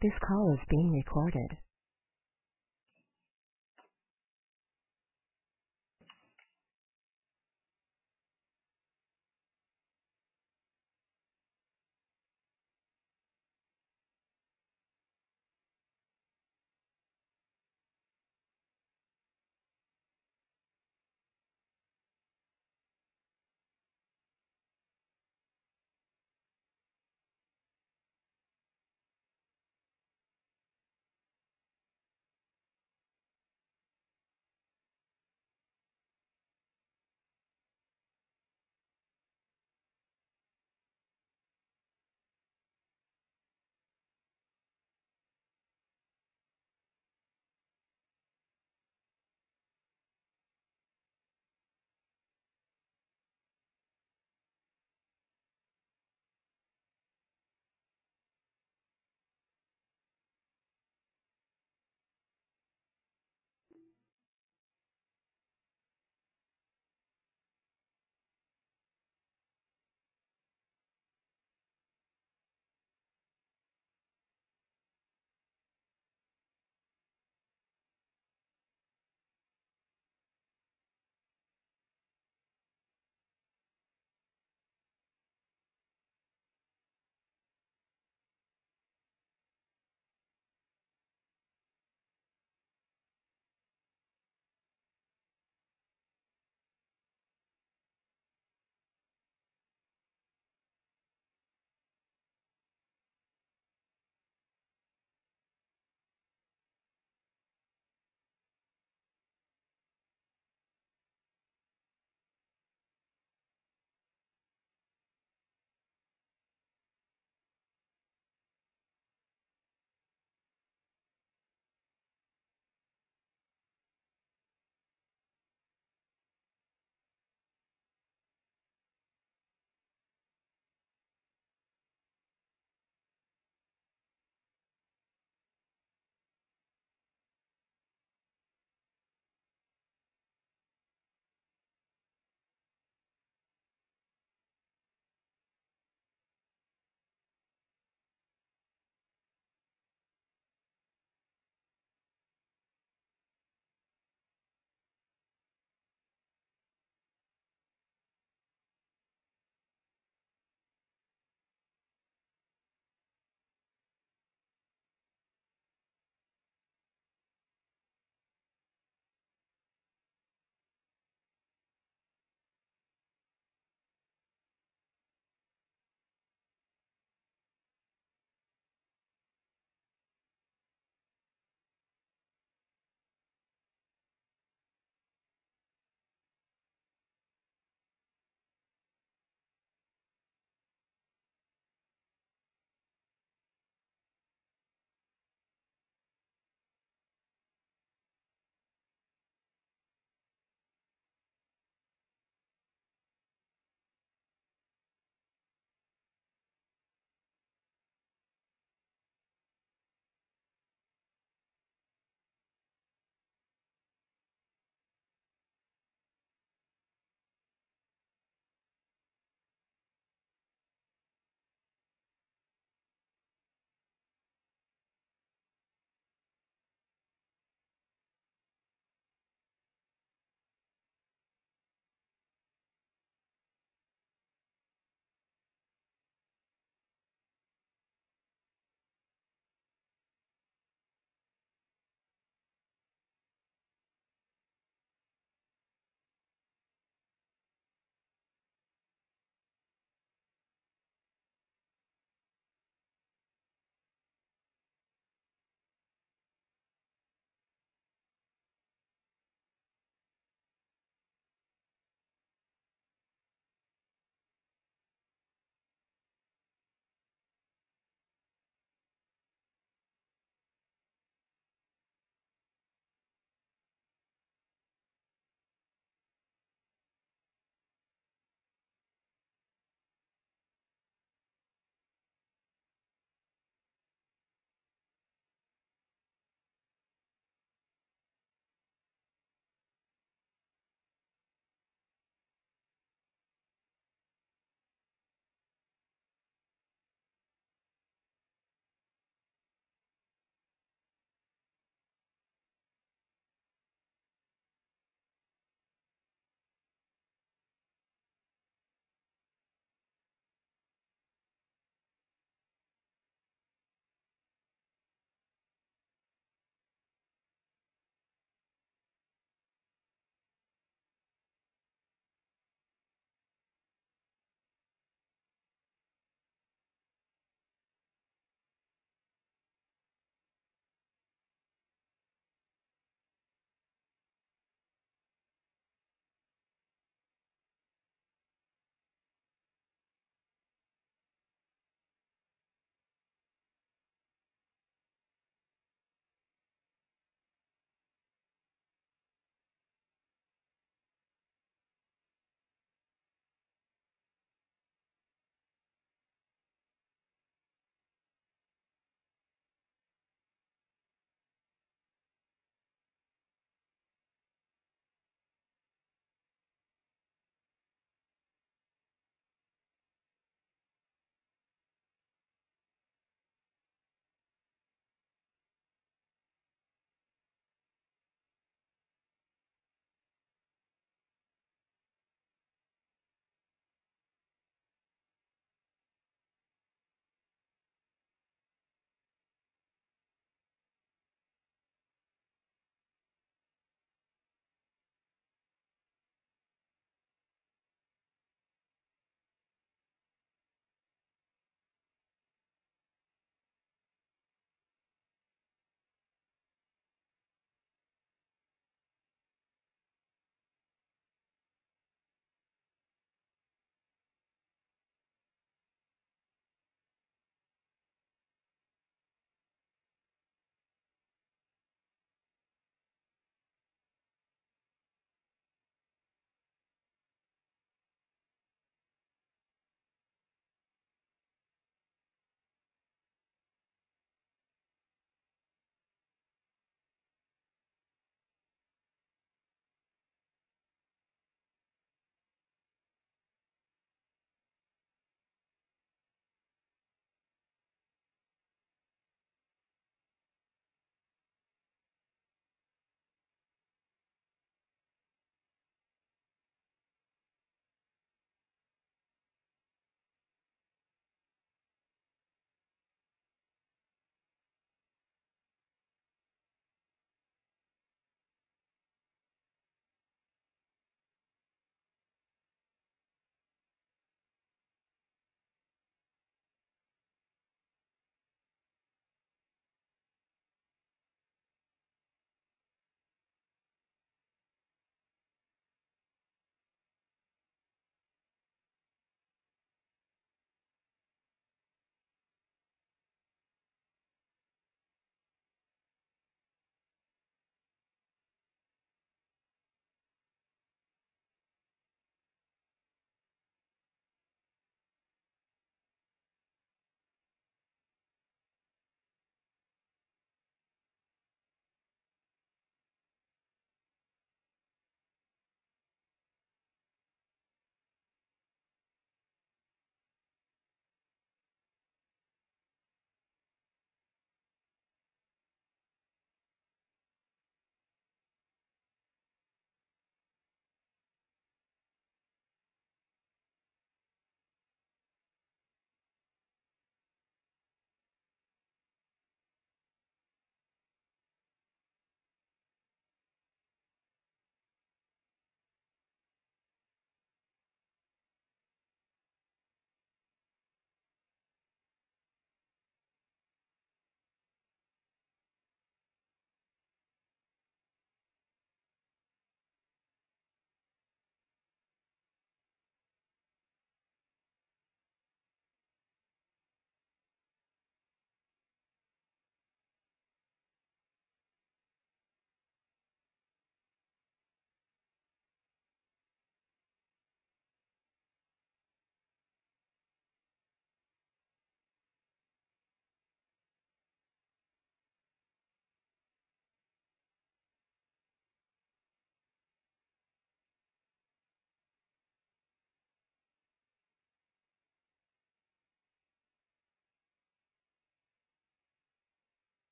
This call is being recorded.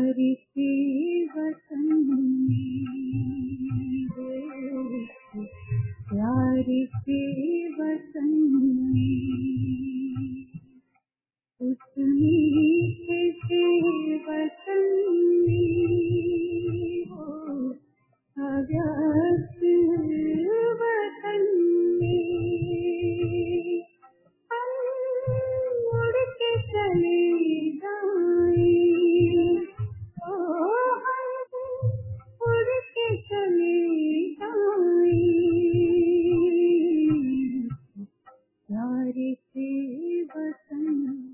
प्यार के वतन में, प्यार के वतन में, उस मीठे से वतन में हो अव्यक्त वतन में हम उड़ के चले जाएं, ओ हम उड़ के चले जाएं, प्यार के वतन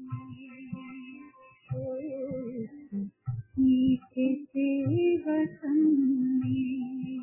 में, मीठे से वतन में।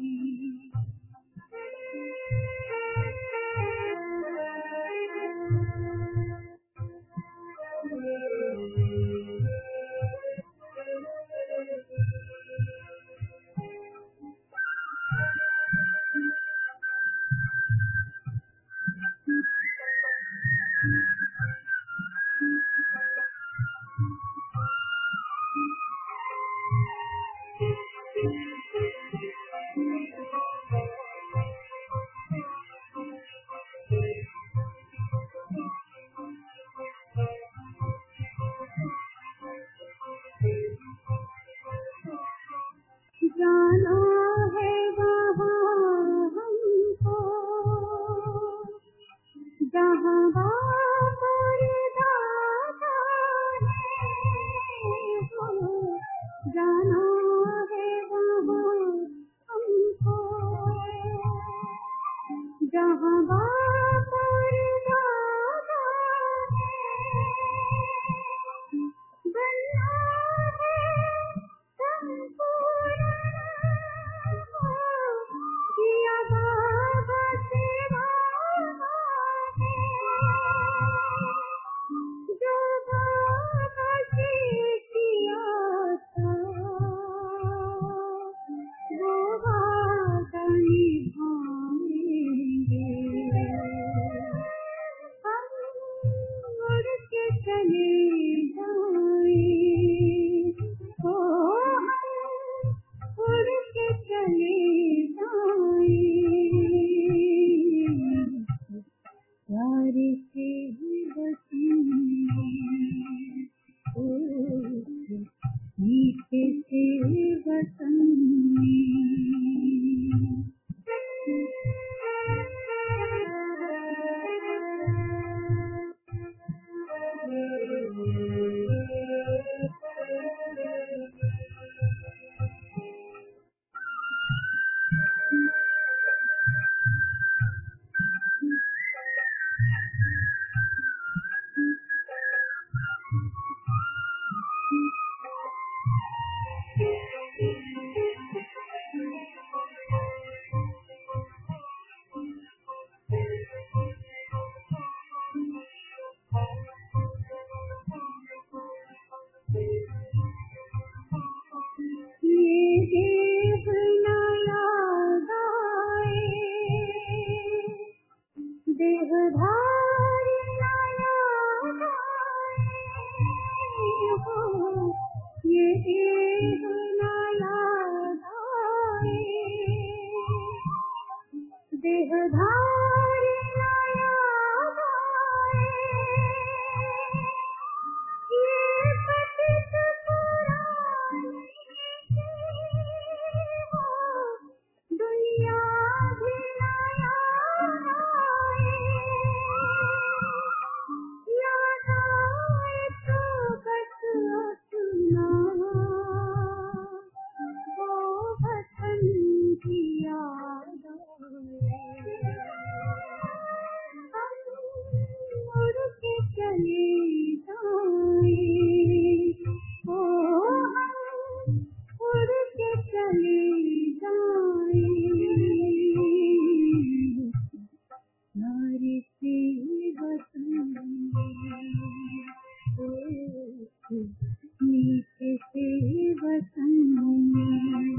जाना है वहाँ हमको जहाँ बाप और दादा है हो, जाना है वहाँ हमको जहाँ बाप और दादा है, बनना है संपूर्ण किया बाबा से वादा है, जो बाबा से किया था वो वादा निभाएंगे। हम उड़ के चले जाएं, ओ हम उड़ के चले जाएं, प्यार के वतन में, ओ मीठे से वतन में। देहधारी याद आए हो, ये देह न याद आए, देहधारी याद आए, ये पतित पुरानी हो, दुनिया भी न याद आए, याद आए तो बस अपना वो वतन की याद आए। हम उड़ के चले जाएं, ओ हम उड़ के चले जाएं, प्यार के वतन में, ओ मीठे से वतन में।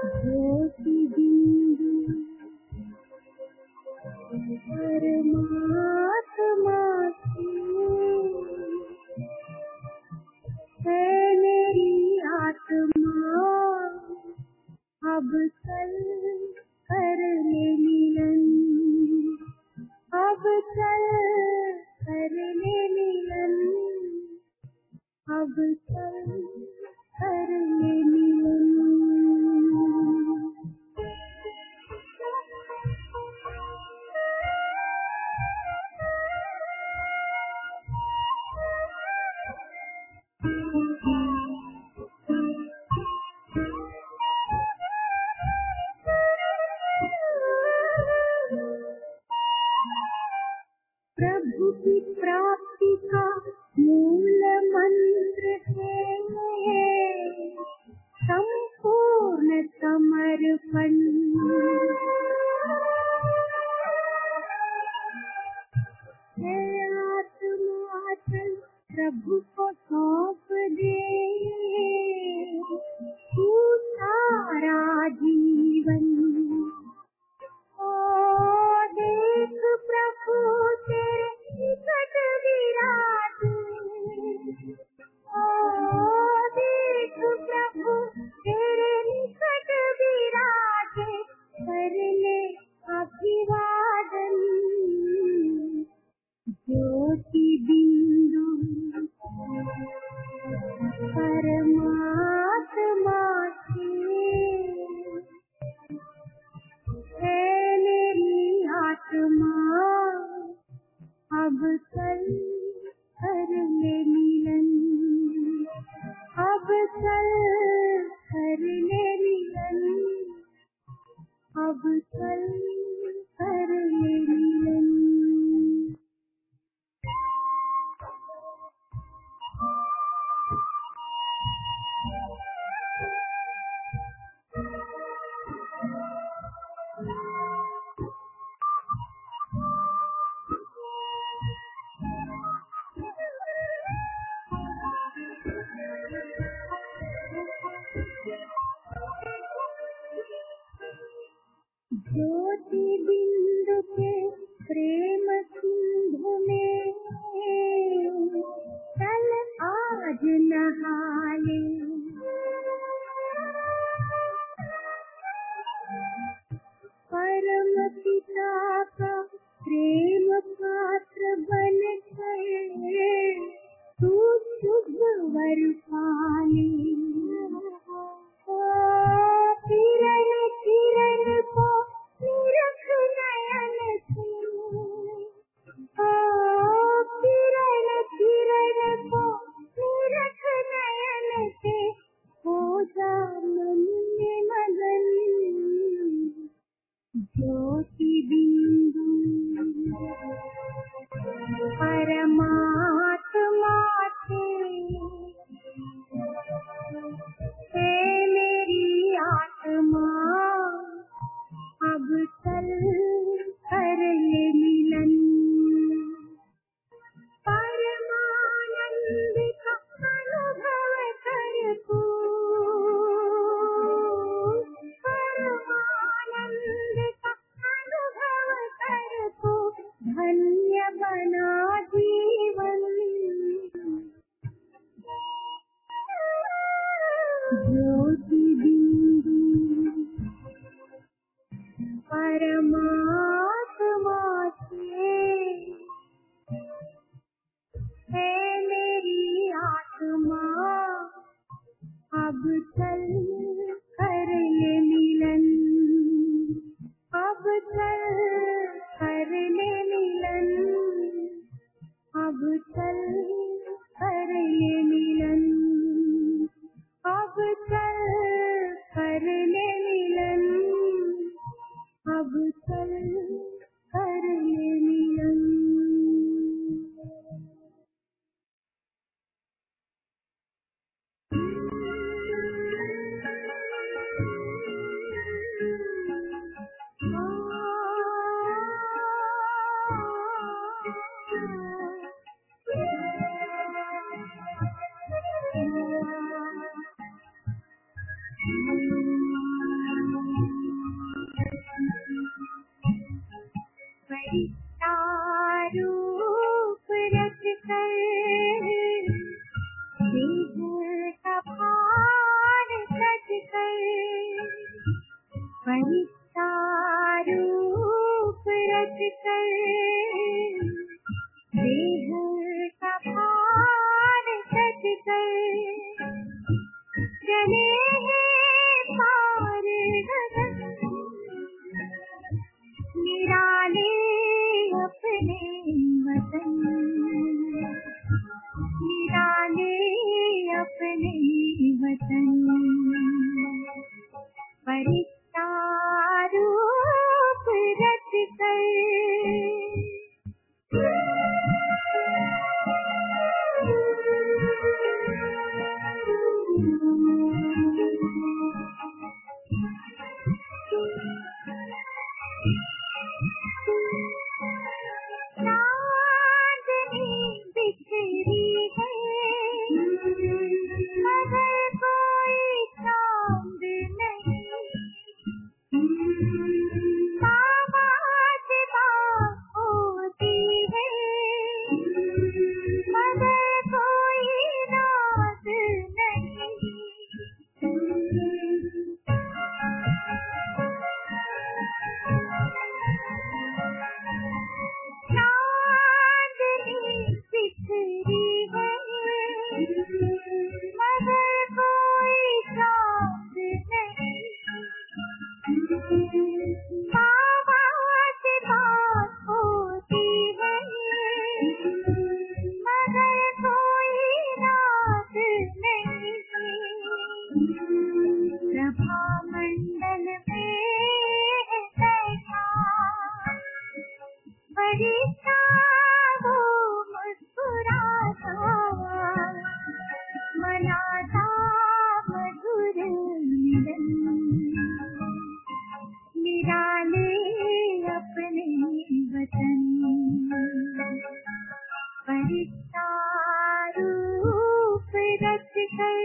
ज्योति बिंदु परमात्मा की है मेरी आत्मा, अब चल कर ले मिलन, अब चल कर ले मिलन, अब चल कर ले मिलन। प्रभु की प्राप्ति का मूल मंत्र है संपूर्ण समर्पण। है आत्मा चल प्रभु को सौंप दे, तू सारा जीवन। ओ देख प्रभु तेरे निकट विराजे, ओ देख प्रभु तेरे निकट विराजे, कर ले अभिवादन। ज्योति बिंदु परमात्मा के है मेरी आत्मा, अब चल कर ले मिलन, अब चल कर ले मिलन, अब चल कर ले मिलन। ज्योति बिंदु के प्रेम सिंधु में चल आज नहा ले, परम पिता का प्रेम पात्र बन गए, तू शुभ वर पाले। किरण किरण को निरख नयन से, किरण किरण को निरख नयन से, हो जा मन में मगन। ज्योति बिंदु परमात्मा के है मेरी आत्मा, अब चल कर ले मिलन। परमानंद का अनुभव कर तू, परमानंद का अनुभव कर तू, धन्य बना जीवन। ज्योति बिंदु परमात्मा से है मेरी आत्मा, अब चल कर ले मिलन, अब चल कर ले मिलन, अब चल कर ले मिलन, अब चल कर ले मिलन, अब चल कर ले मिलन। फरिश्ता रूप रच कर दिल का भार सज कर, फरिश्ता रूप रच कर दिल का भार सज कर, चले हैं पार गगन निराले अपने वतन, निराले अपने वतन, फरिश्ता रूप रच कर। चांदनी बिखरी है मगर कोई चांद नहीं, आवाज़ बात होती है मगर कोई रात नहीं, चांदनी बिखरी है मगर कोई चांद नहीं, आवाज़ बात होती है मगर कोई रात नहीं, प्रभा मंडल में है बैठा फरिश्ता वो मुस्कुराता, मनाता मधुर मिलन, निराले अपने वतन, फरिश्ता रूप रच कर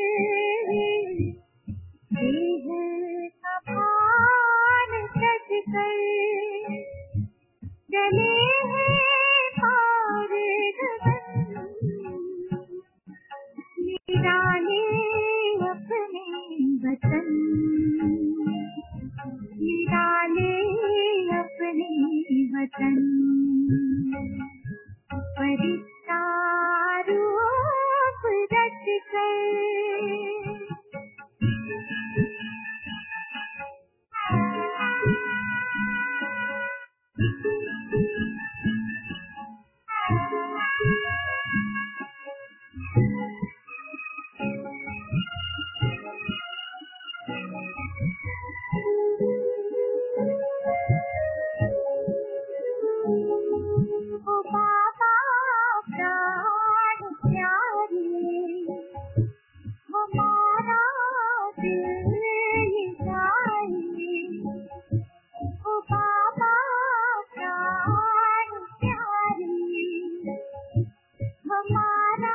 देह का भार सज कर, चले हैं पार गगन निराले अपने वतन, निराले अपने वतन, फरिश्ता रूप रच कर। ओ बाबा प्राण प्यारे हमारा दिल ये जाए, ओ बाबा प्राण प्यारे हमारा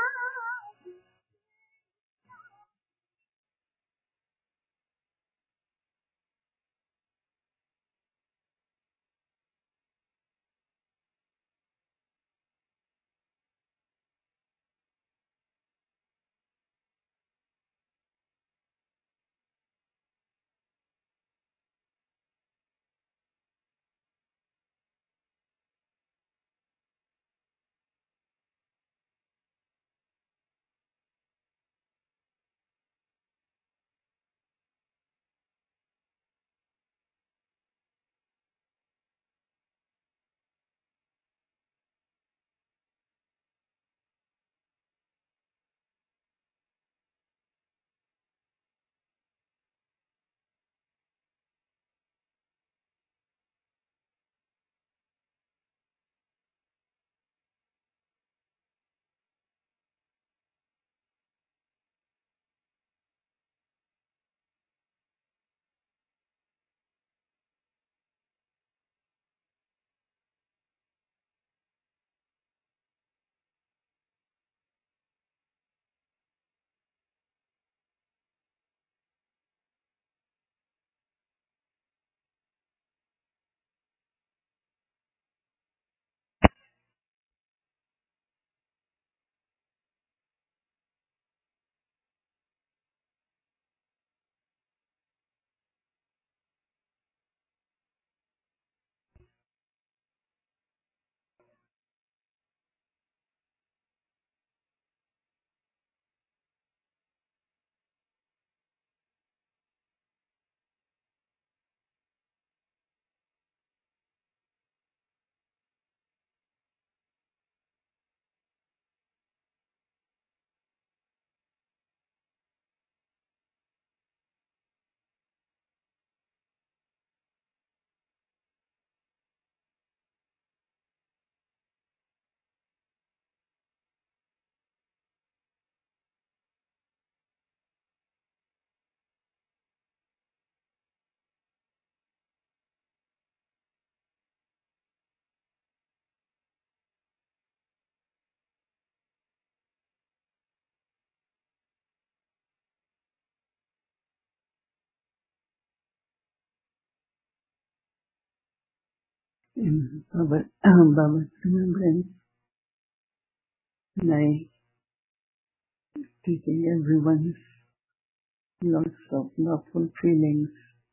in Baba's remembrance, and I taking everyone's lots of loveful feelings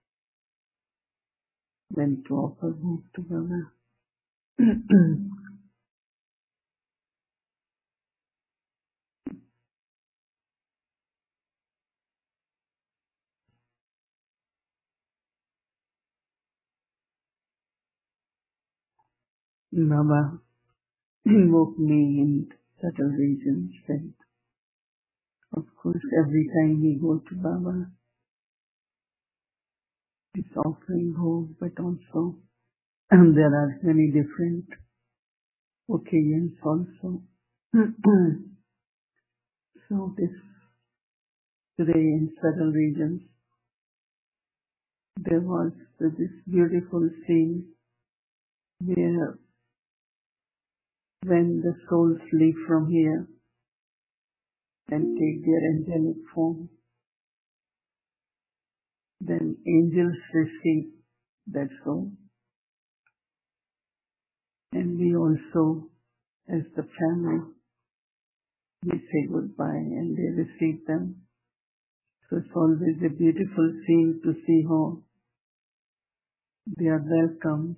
when to offer hope to Baba. Baba invoked me in subtle regions, and of course every time we go to Baba, it's offering hope, but also there are many different occasions also. So today in subtle regions, there was this beautiful scene where when the souls leave from here and take their angelic form, then angels receive that soul. And we also, as the family, we say goodbye and they receive them. So it's always a beautiful scene to see how they are welcomed,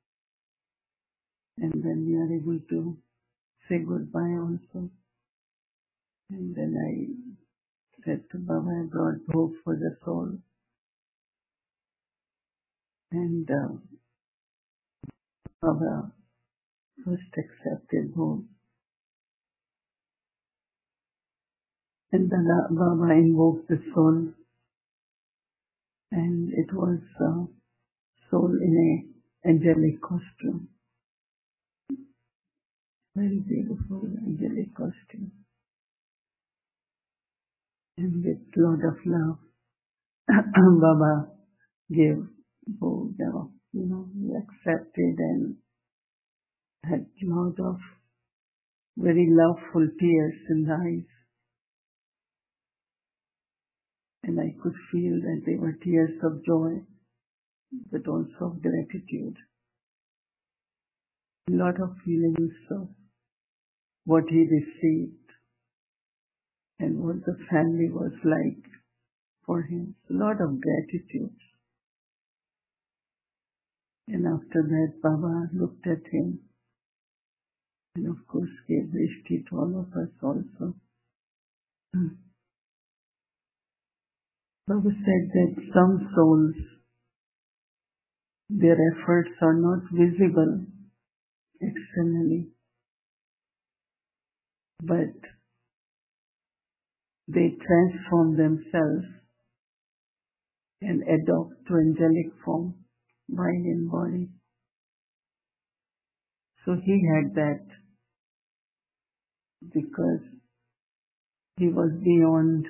and then we are able to say goodbye also. And then I said to Baba, I brought hope for the soul. And Baba first accepted hope. And then Baba invoked the soul. And it was soul in a angelic costume. Very beautiful angelic costume. And with lot of love, Baba gave hope, he accepted and had lot of very loveful tears in the eyes. And I could feel that they were tears of joy, but also of gratitude. A lot of feelings of what he received and what the family was like for him. A lot of gratitude. And after that, Baba looked at him and of course gave Rishti to all of us also. Baba said that some souls, their efforts are not visible externally, but they transform themselves and adopt to angelic form, mind and body. So he had that because he was beyond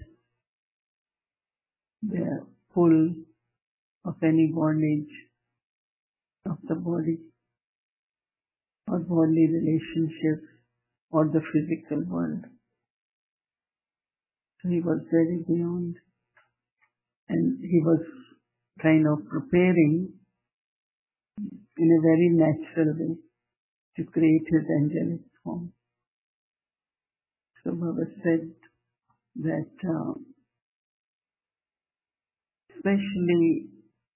the pull of any bondage of the body or bodily relationships or the physical world. So he was very beyond, and he was kind of preparing in a very natural way to create his angelic form. So Baba said that especially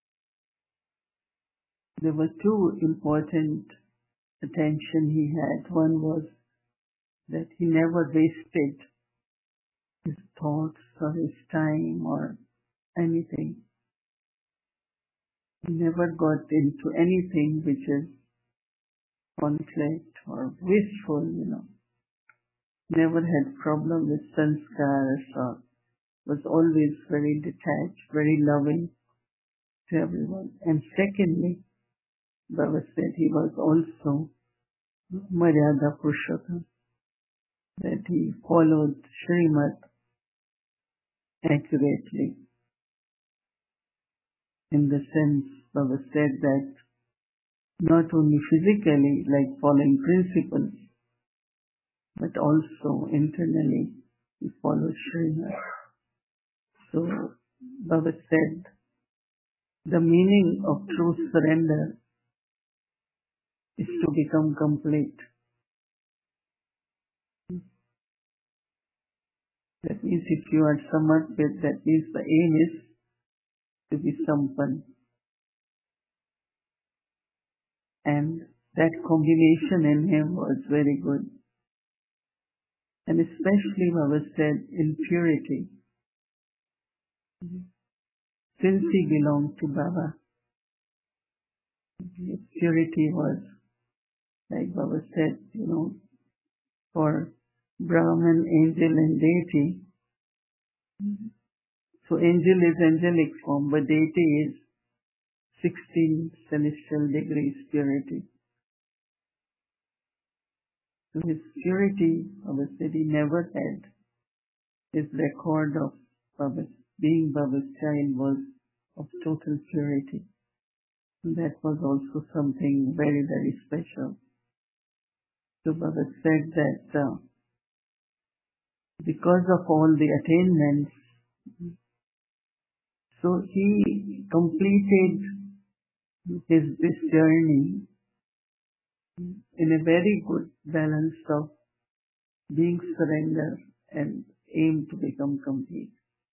there were two important attention he had. One was that he never wasted his thoughts or his time or anything. He never got into anything which is conflict or wishful, Never had problem with sanskars or was always very detached, very loving to everyone. And secondly, Baba said he was also Maryada Purushottam, that he followed Srimad accurately. In the sense, Baba said that not only physically, like following principles, but also internally, he followed Srimad. So, Baba said, the meaning of true surrender is to become complete. That means if you are samarpit, that means the aim is to be sampan. And that combination in him was very good. And especially Baba said in purity. Since he belonged to Baba, his purity was, like Baba said, for Brahman, angel and deity. So angel is angelic form, but deity is 16 celestial degrees purity. So his purity, Baba said, he never had. His record of being Baba's child was of total purity. And that was also something very, very special. So Baba said that because of all the attainments, so he completed this journey in a very good balance of being surrender and aim to become complete.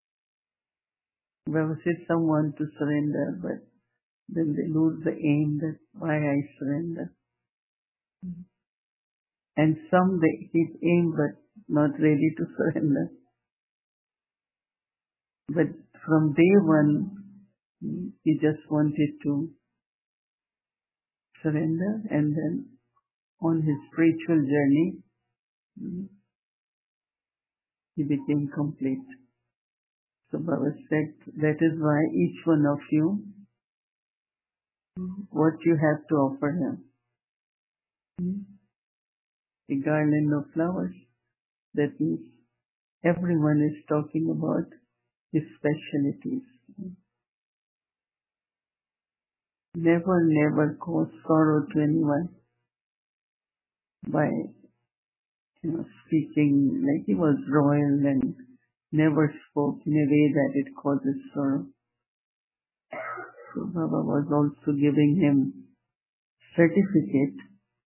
Baba said some want to surrender, but then they lose the aim that why I surrender. And some they keep aim but not ready to surrender. But from day one, he just wanted to surrender, and then on his spiritual journey, he became complete. So Baba said, that is why each one of you, what you have to offer him. A garland of flowers. That means everyone is talking about his specialities. Never cause sorrow to anyone by speaking like he was royal and never spoke in a way that it causes sorrow. So Baba was also giving him certificate.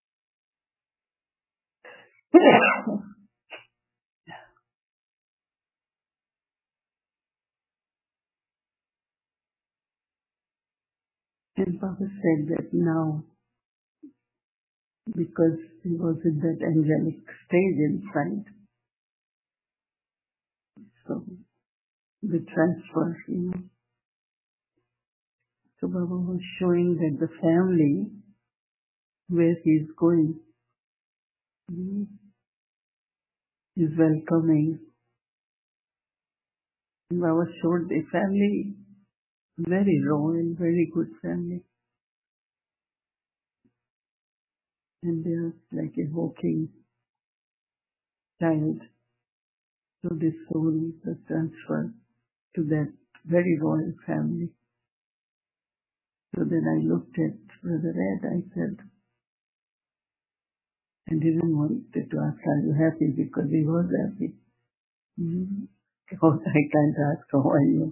And Baba said that now, because he was in that angelic stage inside, so the transfer, So Baba was showing that the family where he is going is welcoming. And Baba showed the family, very royal, very good family. And they are like a walking child. So this soul was transferred to that very royal family. So then I looked at Brother Ed, I said, I didn't want to ask, are you happy? Because he was happy. Because I can't ask, how are you?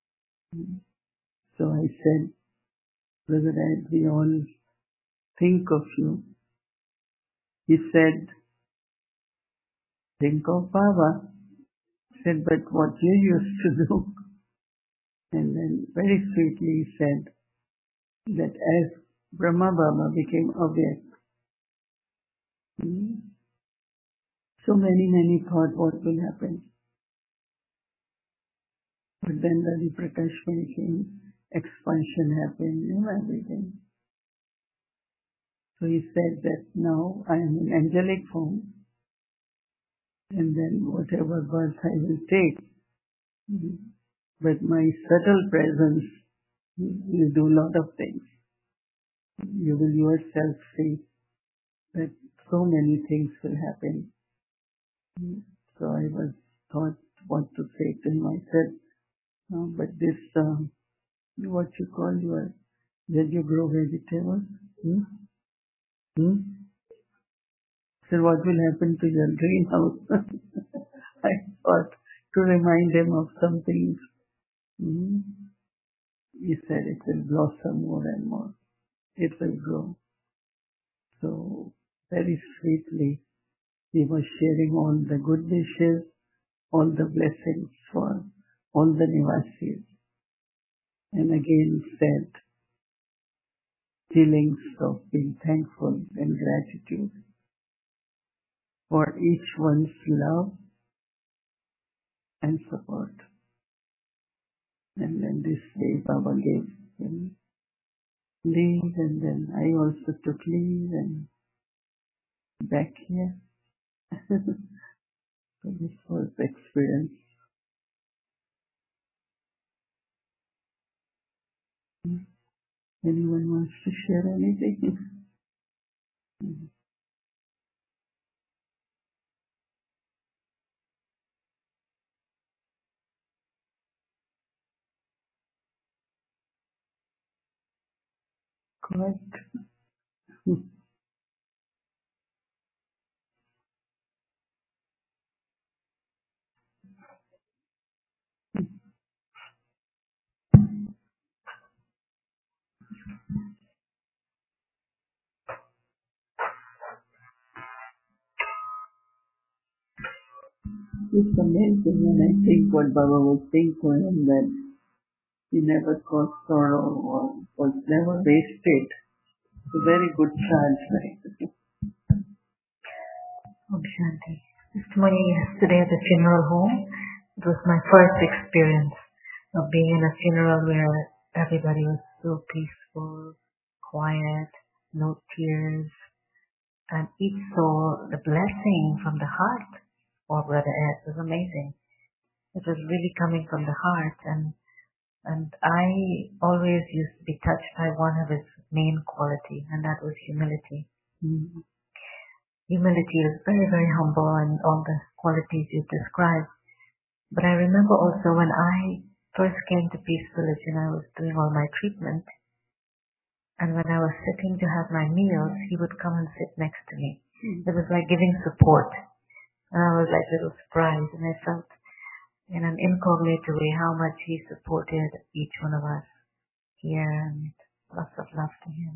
So I said, Brother Ed, we all think of you. He said, think of Baba. I said, but what you used to do? And then very sweetly he said that as Brahma Baba became aware, so many thought what will happen. But then the Prakashmani came, expansion happened, everything. So he said that now I am in angelic form, and then whatever birth I will take, but my subtle presence will do a lot of things. You will yourself see that so many things will happen. So I thought what to say to him. I said, no, but this, what you call did you grow vegetables? So what will happen to your greenhouse? I thought to remind him of some things. He said it will blossom more and more. It will grow. So very sweetly, he was sharing all the good wishes, all the blessings for all the Nivasis, and again said feelings of being thankful and gratitude for each one's love and support. And then this day Baba gave him leave, and then I also took leave and back here. So this was the experience. Anyone wants to share anything? Correct. It's amazing when I think what Baba was saying for him, that he never caused sorrow or was never wasted. It's a very good charge, right? Om Shanti. Testimony yesterday at the funeral home. It was my first experience of being in a funeral where everybody was so peaceful, quiet, no tears, and each saw the blessing from the heart for Brother Ed. It was amazing. It was really coming from the heart, and I always used to be touched by one of his main qualities, and that was humility. Mm. Humility is very, very humble, and all the qualities you described. But I remember also when I first came to Peace Village and I was doing all my treatment, and when I was sitting to have my meals, he would come and sit next to me. It was like giving support. And I was like a little surprised, and I felt in an incognito way how much he supported each one of us here, and lots of love to him.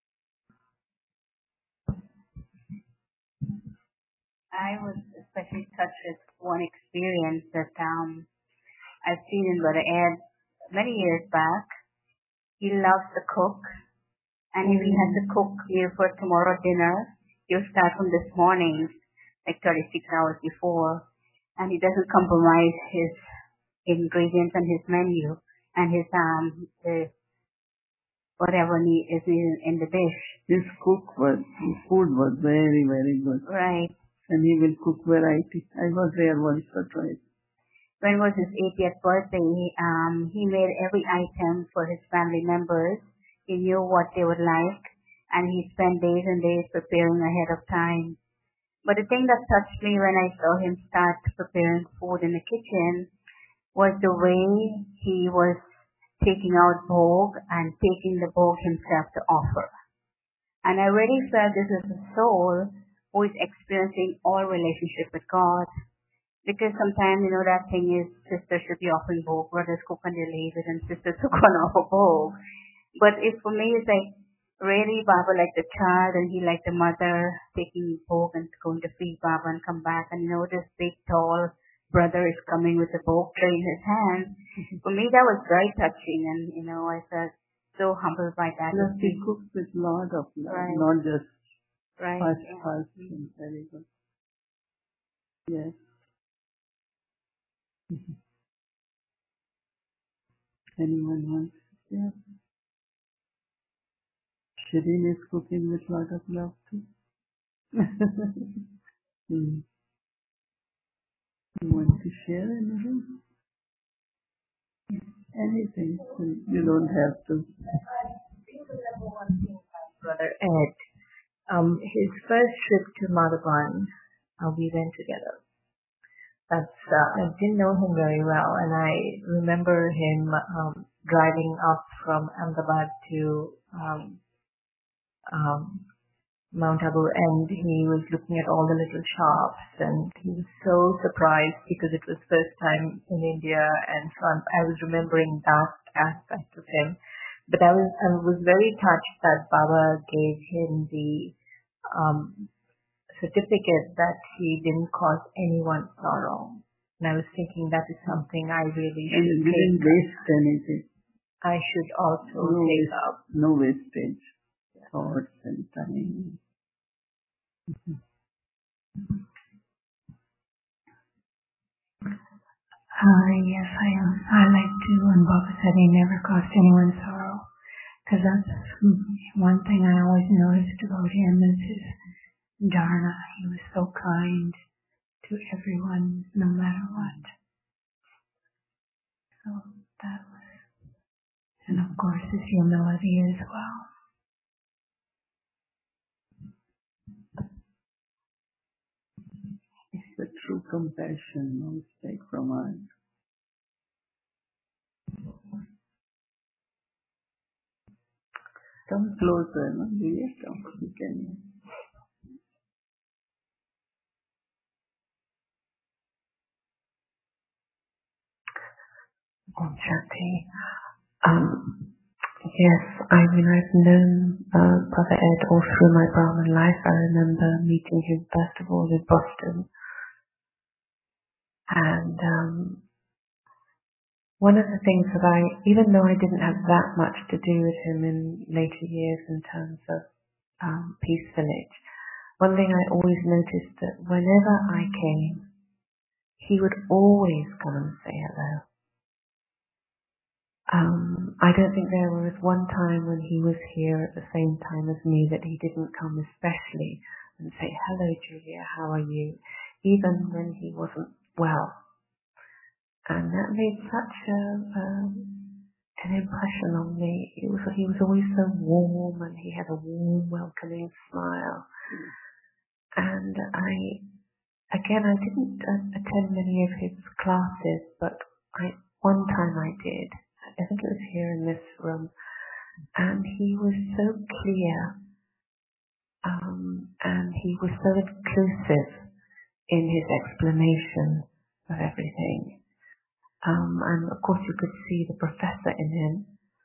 I was especially touched with one experience that I've seen in Brother Ed many years back. He loves to cook, and if he has to cook here for tomorrow dinner, he'll start from this morning, like 36 hours before, and he doesn't compromise his ingredients and his menu and his whatever is in the dish. His food was very, very good. Right. And he will cook variety. I was there once or twice. When was his 80th birthday? He made every item for his family members. He knew what they would like, and he spent days and days preparing ahead of time. But the thing that touched me when I saw him start preparing food in the kitchen was the way he was taking out bhog and taking the bhog himself to offer. And I really felt this is a soul who is experiencing all relationship with God. Because sometimes, that thing is sisters should be offering bhog, brothers cook and they leave it, and sisters cook and offer bhog. But for me, it's like, really, Baba like the child, and he like the mother, taking bhog and going to feed Baba and come back. And this big, tall brother is coming with a bhog tray in his hand. For me, that was very touching, and, I felt so humbled by that. Yes, he cooks with a lot of love, Right. not just Right. fast and very good. Yes. Anyone wants to share? Shireen is cooking with a lot of love too. You want to share anything? Anything. You don't have to. Brother Ed, his first trip to Madhavan, we went together. I didn't know him very well, and I remember him driving up from Ahmedabad to Mount Abu, and he was looking at all the little shops, and he was so surprised because it was first time in India, and so I was remembering that aspect of him. But I was very touched that Baba gave him the certificate that he didn't cause anyone sorrow. And I was thinking that is something I really should And didn't waste anything. I should also take up. No wastage. Thoughts and time. Yes, I like to, when Baba said he never caused anyone sorrow, because that's one thing I always noticed about him is his dharna. He was so kind to everyone, no matter what. So that was, and of course his humility as well. It's the true compassion, no mistake from us. Come closer, no? Yes, you can. Om Shanti. Yes, I've known Brother Ed all through my Brahmin life. I remember meeting him first of all in Boston. And one of the things that even though I didn't have that much to do with him in later years in terms of Peace Village, one thing I always noticed that whenever I came, he would always come and say hello. I don't think there was one time when he was here at the same time as me that he didn't come especially and say, hello Julia, how are you? Even when he wasn't well. And that made such an impression on me. He was always so warm and he had a warm, welcoming smile. And I didn't attend many of his classes, but one time I did. I think it was here in this room, and he was so clear, and he was so inclusive in his explanation of everything. And of course you could see the professor in him,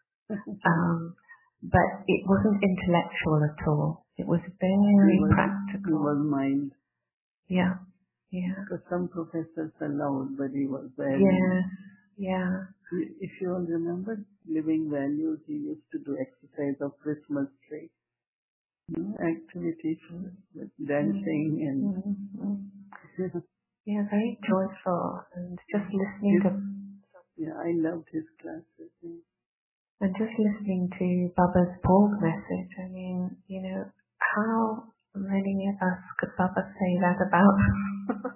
but it wasn't intellectual at all. It was very practical. It was mind. Yeah. Because some professors are loud, but he was very... Yeah. If you all remember, Living Values, he used to do exercise of Christmas tree. Activities with dancing and... Yeah, very joyful. And just listening to... Yeah, I loved his classes. And just listening to Baba's Borg message, how many of us could Baba say that about?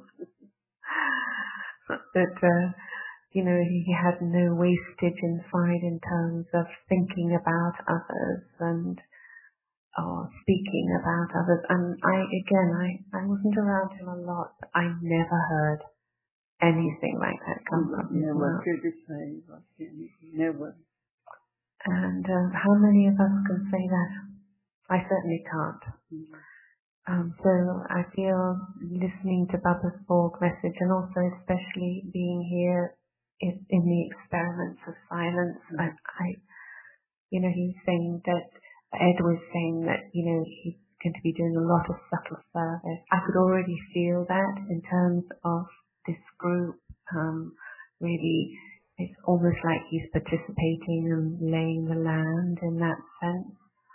That... he had no wastage inside in terms of thinking about others or speaking about others. And I wasn't around him a lot, but I never heard anything like that come from his mouth. Never criticized or anything, never. And how many of us can say that? I certainly can't. So I feel listening to Baba's Borg message, and also especially being here in the experiments of silence, he was saying that, Ed was saying that, he's going to be doing a lot of subtle service. I could already feel that in terms of this group. Really, it's almost like he's participating and laying the land in that sense.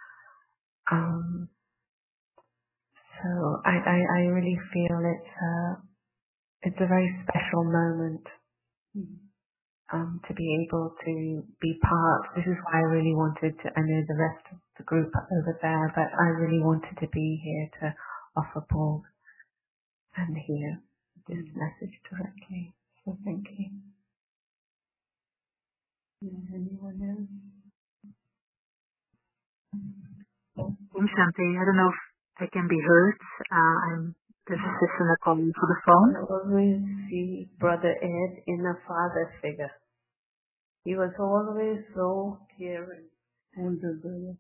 So I really feel it's a very special moment. To be able to be part. This is why I really wanted to, I know the rest of the group over there, but I really wanted to be here to offer Paul and hear this message directly. So thank you. Anyone else? Om Shanti, I don't know if I can be heard. This is Sister calling for the phone. I always see Brother Ed in a father figure. He was always so caring. And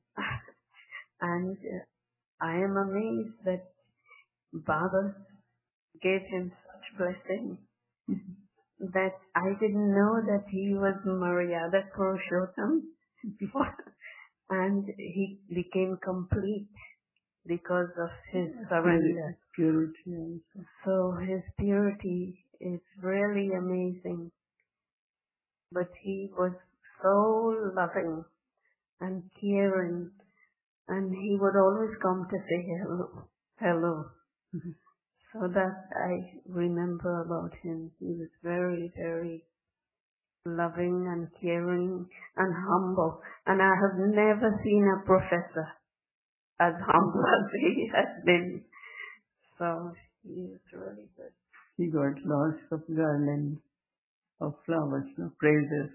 I am amazed that Baba gave him such blessing that I didn't know that he was Maryada Purushottam before, and he became complete because of his surrender. Purity also. So his purity is really amazing. But he was so loving and caring, and he would always come to say hello. Hello. So that I remember about him. He was very, very loving and caring and humble. And I have never seen a professor as humble as he has been. So he is really good. He got lots of garlands of flowers, no praises.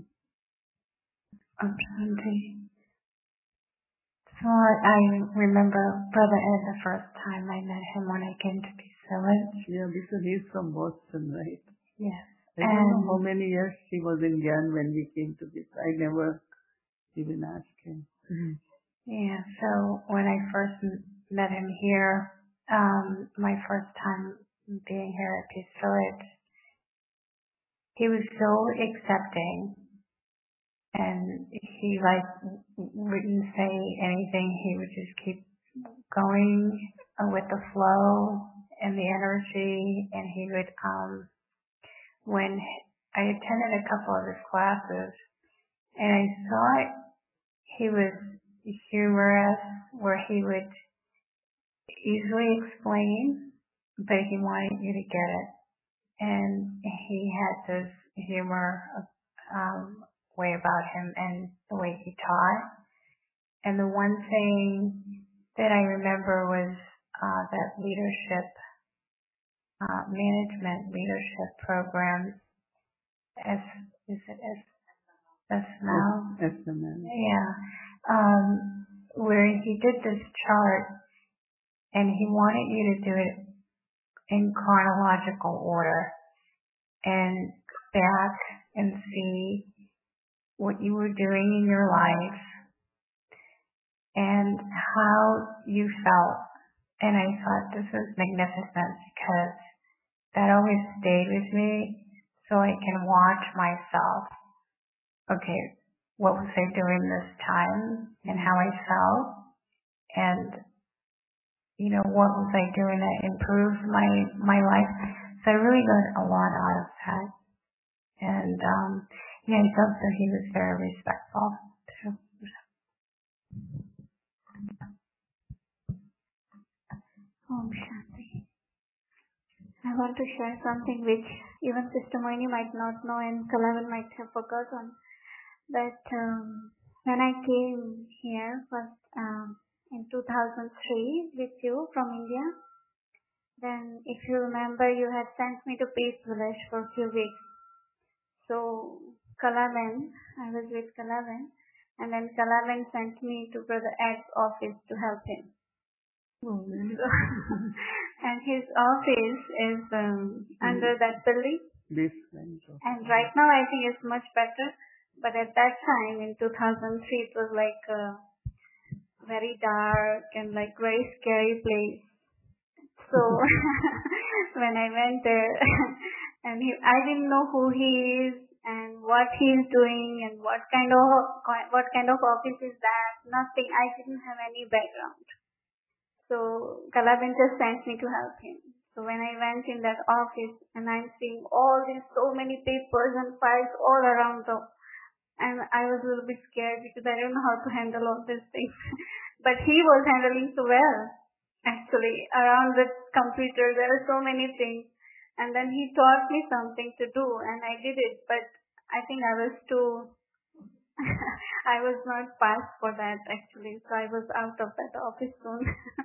Shanti. So I remember Brother Ed the first time I met him when I came to Peace Village. Yeah, because he's from Boston, right? Yes. I don't know how many years he was in Gyan when we came to this. I never even asked him. Yeah, so when I first met him here, my first time being here at Peace Village, he was so accepting, and he wouldn't say anything. He would just keep going with the flow and the energy, and he would, when I attended a couple of his classes, and I saw he was humorous, where he would easily explain, but he wanted you to get it. And he had this humor way about him and the way he taught. And the one thing that I remember was that leadership, management leadership program. Is it SML? SML. Yeah. Where he did this chart, and he wanted you to do it in chronological order and back and see what you were doing in your life and how you felt. And I thought this was magnificent because that always stayed with me, so I can watch myself. Okay, what was I doing this time and how I felt, and what was I doing that improved my life. So I really got a lot out of that. And I felt that he was very respectful too. Om Shanti. I want to share something which even Sister Moini might not know and Kalavan might have forgotten. That when I came here first in 2003 with you from India, then if you remember, you had sent me to Peace Village for a few weeks. So Kalavan, I was with Kalavan, and then Kalavan sent me to Brother Ed's office to help him. And his office is under that building. And right now I think it's much better. But at that time in 2003 it was like a very dark and like very scary place. So when I went there and I didn't know who he is and what he is doing and what kind of office is that. Nothing. I didn't have any background. So Kalavan just sent me to help him. So when I went in that office and I'm seeing so many papers and files all around and I was a little bit scared because I don't know how to handle all these things. But he was handling so well. Actually, around the computer there are so many things. And then he taught me something to do and I did it. But I think I was I was not passed for that actually. So I was out of that office soon.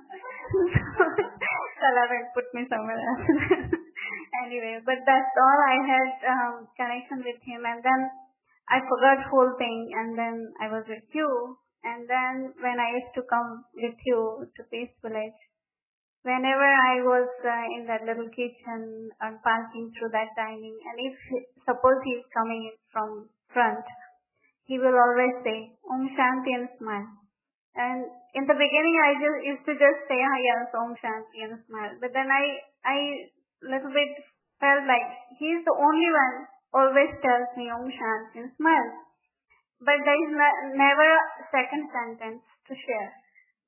Kalavan put me somewhere else. Anyway, but that's all I had connection with him. And then I forgot whole thing, and then I was with you, and then when I used to come with you to Peace Village, whenever I was in that little kitchen and passing through that dining, and if suppose he is coming in from front, he will always say Om Shanti and smile. And in the beginning I just used to just say yes, Om Shanti and smile, but then I little bit felt like he is the only one always tells me Om Shanti and smile. But there is never a second sentence to share.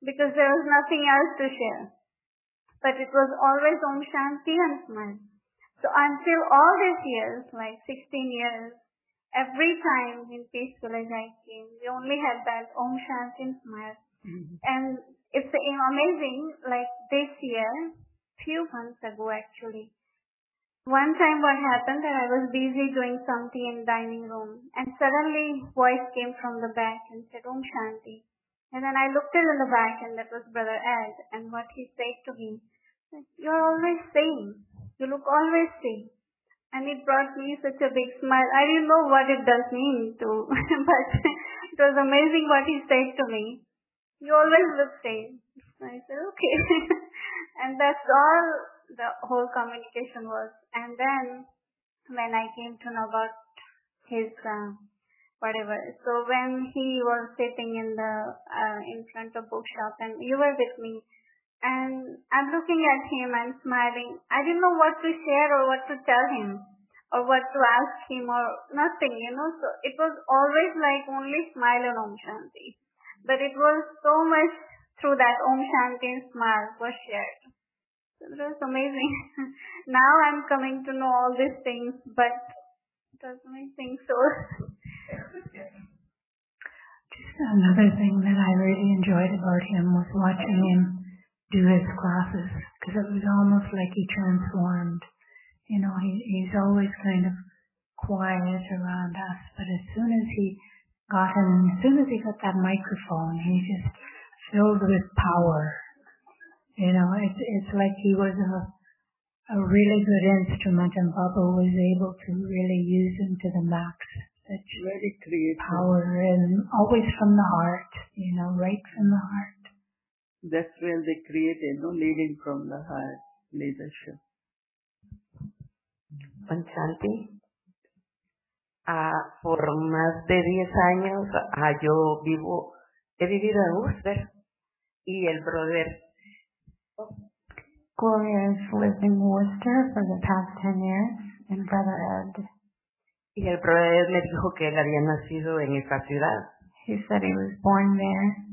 because there was nothing else to share. But it was always Om Shanti and smile. So until all these years, like 16 years, every time in Peace Village I came, we only had that Om Shanti and smile. And it's amazing, like this year, few months ago actually, one time what happened that I was busy doing something in dining room, and suddenly voice came from the back and said Om Shanti. And then I looked in the back and that was Brother Ed, and what he said to me, you're always same. You look always same. And it brought me such a big smile. I didn't know what it does mean to, but it was amazing what he said to me. You always look same. So I said, okay. And that's all the whole communication was. And then when I came to know about his whatever, so when he was sitting in the in front of bookshop and you were with me, and I'm looking at him and smiling. I didn't know what to share or what to tell him or what to ask him or nothing, So it was always like only smile and Om Shanti. But it was so much through that Om Shanti and smile was shared. So it was amazing. Now I'm coming to know all these things, but it was amazing. So just another thing that I really enjoyed about him was watching him do his classes, because it was almost like he transformed. He's always kind of quiet around us, but as soon as he got that microphone, he just filled with power. It's like he was a really good instrument, and Baba was able to really use him to the max. Such very creative power, and always from the heart, right from the heart. That's where they created, leading from the heart, leadership. Om Shanti. Por más de 10 años, he vivido en Worcester, y el brother Gloria has lived in Worcester for the past 10 years, and Brother Ed. Y el brother me dijo que él había nacido en esa ciudad. He said he was born there.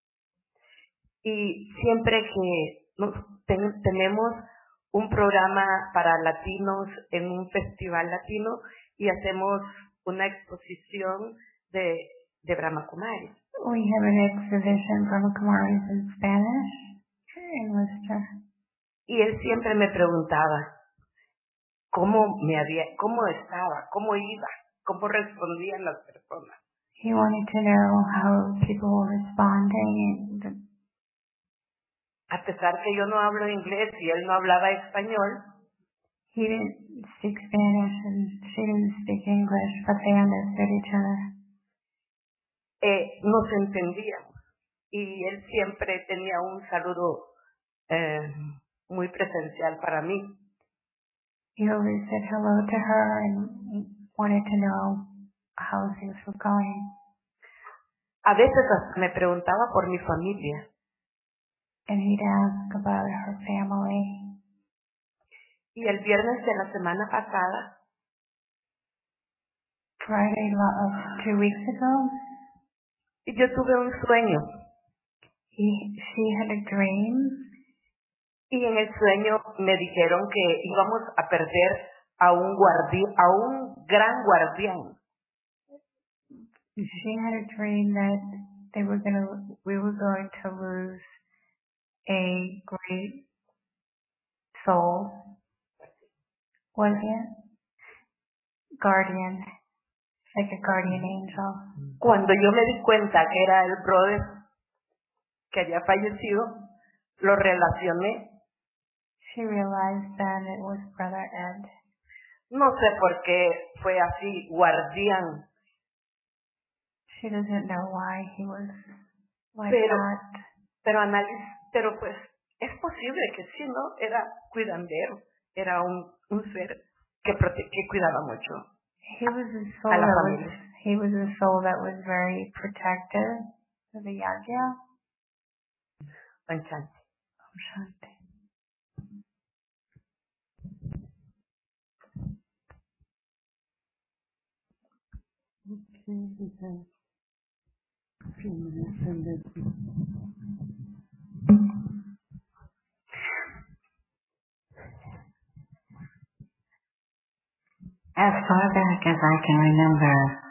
Y siempre que tenemos un programa para latinos en un festival latino y hacemos una exposición de Brahma Kumaris. We have an exhibition Brahma Kumaris in Spanish in Worcester. Y él siempre me preguntaba cómo estaba, cómo iba, cómo respondían las personas. He wanted to know how people were responding. A pesar que yo no hablo inglés y él no hablaba español, he didn't speak Spanish and she didn't speak English, but they understood each other. Nos entendíamos y él siempre tenía un saludo muy presencial para mí. He always said hello to her and wanted to know how things were going. A veces hasta me preguntaba por mi familia. And he'd ask about her family. Y el viernes de la semana pasada, Friday of 2 weeks ago, yo tuve un sueño. She had a dream. Y en el sueño me dijeron que íbamos a perder a un gran guardián. She had a dream that we were going to lose a great soul. Was it? Guardian. Like a guardian angel. Cuando yo me di cuenta que era el brother que había fallecido, lo relacioné. She realized then it was Brother Ed. No sé por qué fue así, guardián. She doesn't know why he was like that. Pero pues es posible que sí, ¿no? Era cuidandero, era un ser que cuidaba mucho. He was a soul that was very protective of the yagya. Om Shanti. Om Shanti. Okay, we have a few minutes and then as far back as I can remember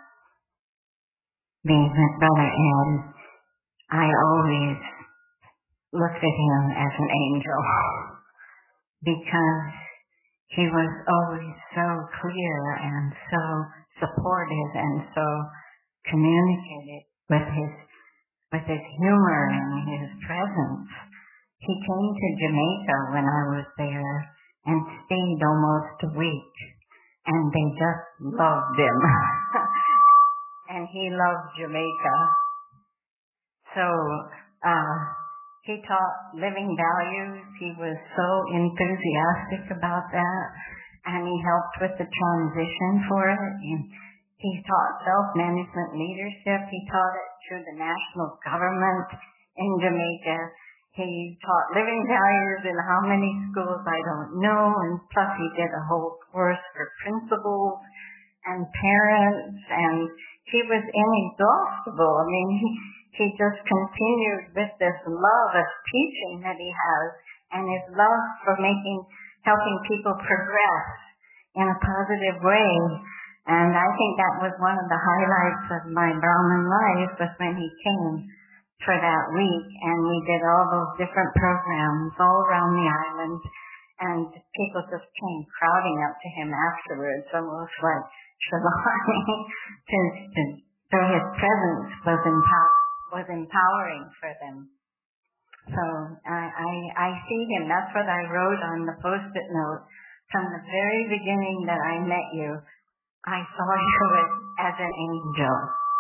being with Brother Ed, I always looked at him as an angel because he was always so clear and so supportive and so communicative with his humor and his presence. He came to Jamaica when I was there and stayed almost a week, and they just loved him. And he loved Jamaica. So he taught living values. He was so enthusiastic about that, and he helped with the transition for it. And he taught self-management leadership. He taught it through the national government in Jamaica. He taught living values in how many schools I don't know, and plus he did a whole course for principals and parents, and he was inexhaustible. I mean, he just continued with this love of teaching that he has, and his love for helping people progress in a positive way. And I think that was one of the highlights of my Brahmin life, was when he came for that week, and we did all those different programs all around the island, and people just came crowding up to him afterwards, almost like Shalani, so his presence was empowering for them. So I see him. That's what I wrote on the post-it note. From the very beginning that I met you, I saw you as an angel.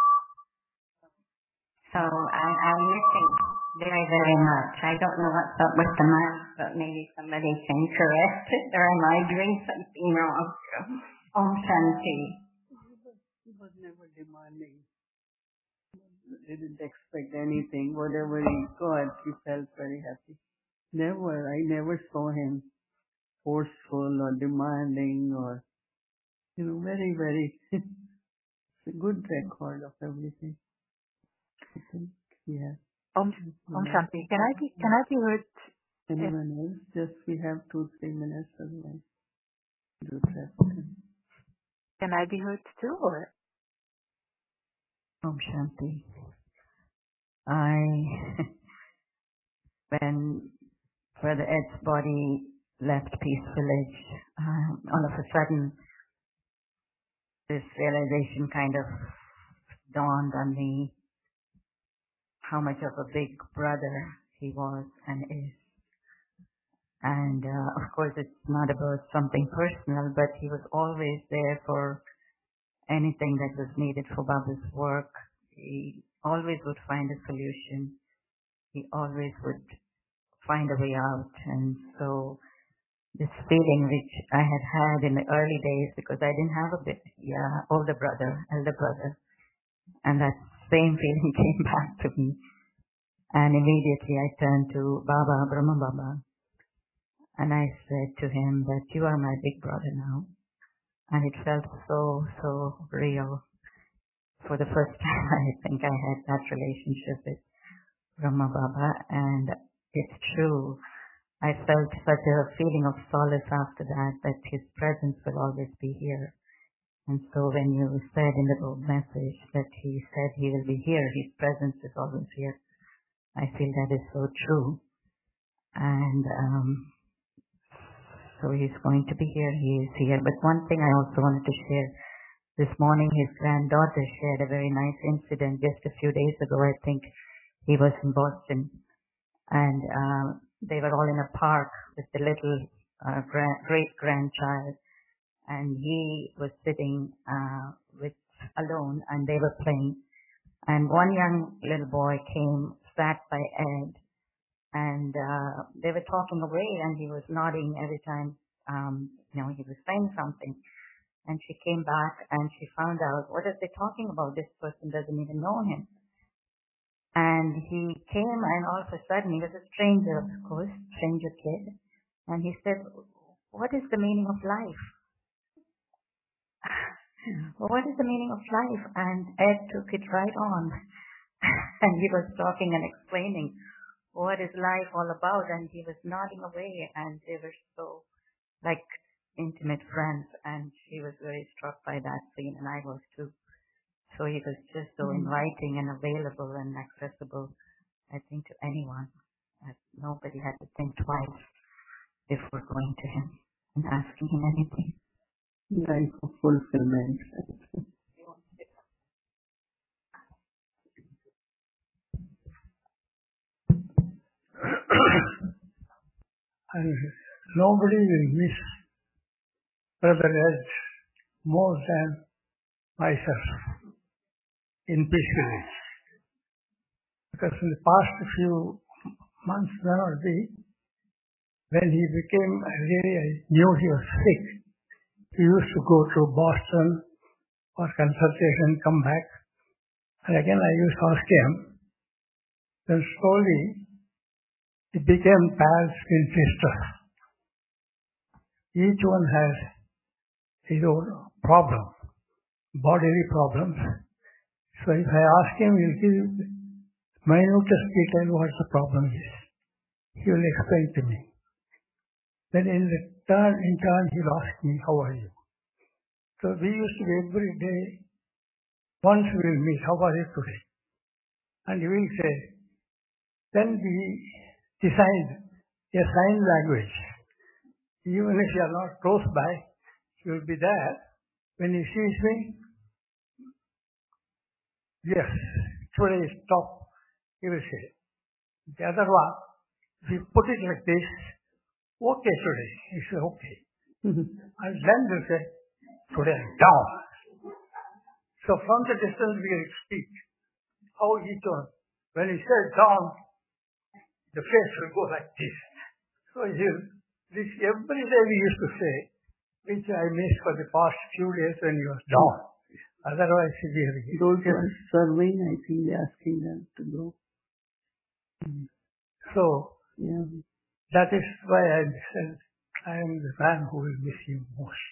So I'm missing very, very much. I don't know what's up with the mask, but maybe somebody can correct it, or am I doing something wrong? Om Shanti. He was never demanding. He didn't expect anything. Whatever he got, he felt very happy. I never saw him forceful or demanding or, very, very, it's a good record of everything. I think, yeah. Om Shanti. Can I be heard? Anyone else? Just we have 2-3 minutes, otherwise do that. Can I be heard too, or? Om Shanti. When Brother Ed's body left Peace Village, all of a sudden, this realization kind of dawned on me, how much of a big brother he was and is. And of course, it's not about something personal, but he was always there for anything that was needed for Baba's work. He always would find a solution. He always would find a way out. And so this feeling which I had in the early days, because I didn't have elder brother, and that same feeling came back to me. And immediately I turned to Baba, Brahma Baba, and I said to him that you are my big brother now. And it felt so real. For the first time, I think I had that relationship with Brahma Baba, and it's true. I felt such a feeling of solace after that his presence will always be here. And so when you said in the old message that he said he will be here, his presence is always here, I feel that is so true. And so he's going to be here, he is here. But one thing I also wanted to share, this morning his granddaughter shared a very nice incident just a few days ago. I think he was in Boston, and they were all in a park with the little great-grandchild, and he was sitting alone, and they were playing. And one young little boy came, sat by Ed, and they were talking away, and he was nodding every time he was saying something. And she came back and she found out, what are they talking about? This person doesn't even know him. And he came, and all of a sudden, he was a stranger, of course, stranger kid. And he said, what is the meaning of life? What is the meaning of life? And Ed took it right on. And he was talking and explaining what is life all about. And he was nodding away, and they were so, like, intimate friends, and she was very struck by that scene, and I was too. So he was just so inviting and available and accessible, I think, to anyone. That nobody had to think twice before going to him and asking him anything. Life of fulfillment. And nobody will miss Brother Ed more than myself in Peace Village. Because in the past few months, when he became, really, I knew he was sick. He used to go to Boston for consultation, come back. And again I used to ask him. Then slowly, it became pals and sisters. Each one has his own problem, bodily problems. So if I ask him, he'll give minutest detail what the problem is. He will explain to me. Then in turn, he'll ask me, how are you? So we used to be every day, once we will meet, how are you today? And he will say, then we designed a sign language. Even if you are not close by, he will be there. When he sees me, yes, today is top, he will say. The other one, if you put it like this, okay today, he says okay. And then they say, today I'm down. So from the distance we can speak how each one, when he says down, the face will go like this. So this every day we used to say, which I missed for the past few days when he was down. Otherwise, severely. Those who are serving, I think they're asking them to go. So, that is why I said, I am the man who will miss you most.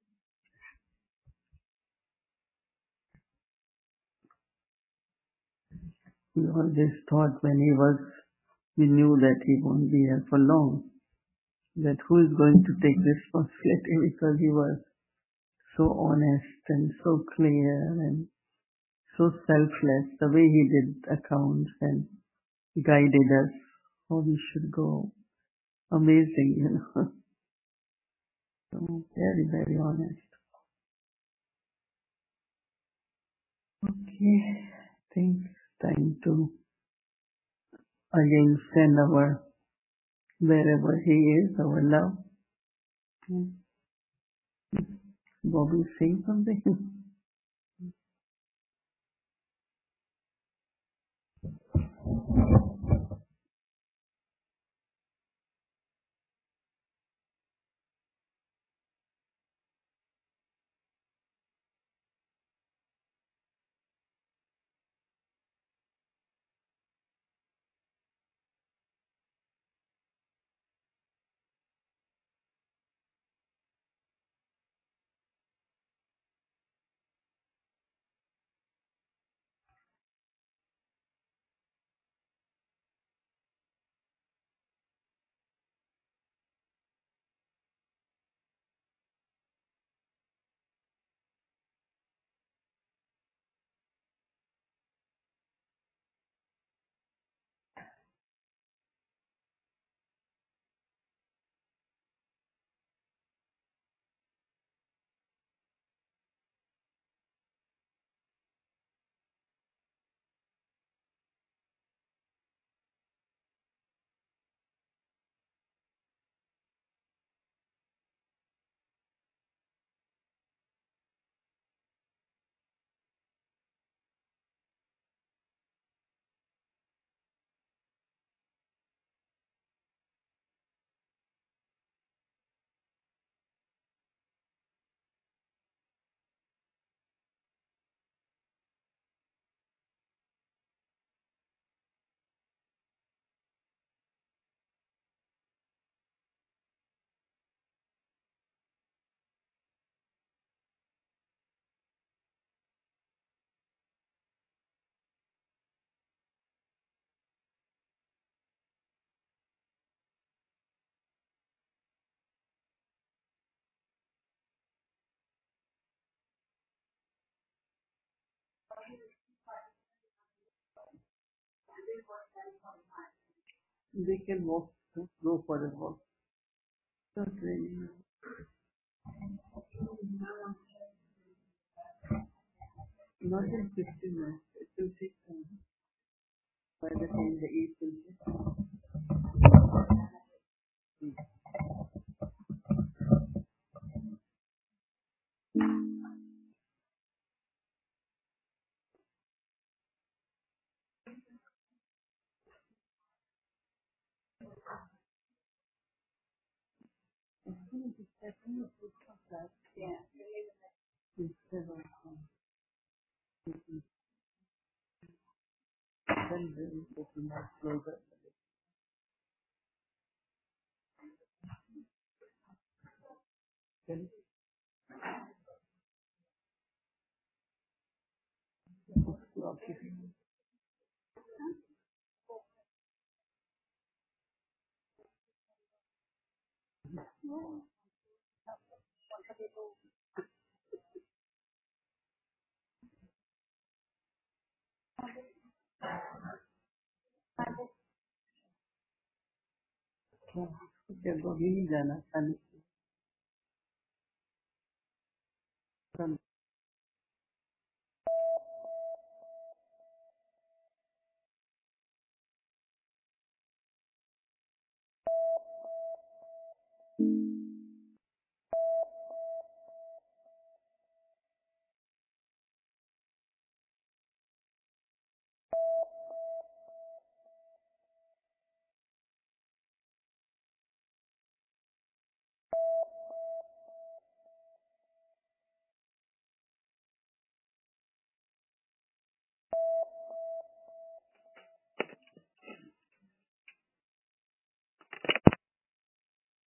We always thought when we knew that he won't be here for long, that who is going to take responsibility, because he was so honest and so clear and so selfless, the way he did accounts and guided us how we should go. Amazing, So very, very honest. Okay, I think it's time to again send wherever he is, our love. Bobby, say something. They can walk, go for a walk. Not really. Not in 15 minutes. It will take time. By the time the 8 will hit. Yeah. Instead of then really taking out closer. Then occupying. जब अभी नहीं जाना खाने